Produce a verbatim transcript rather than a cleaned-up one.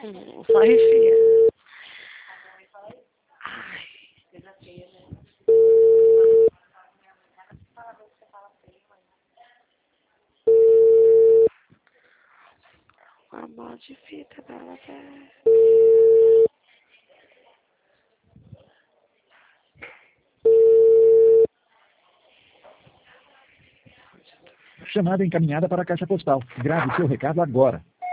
Hum, só enfia. Ai. A mão de fita dela até. Chamada encaminhada para a caixa postal. Grave seu recado agora.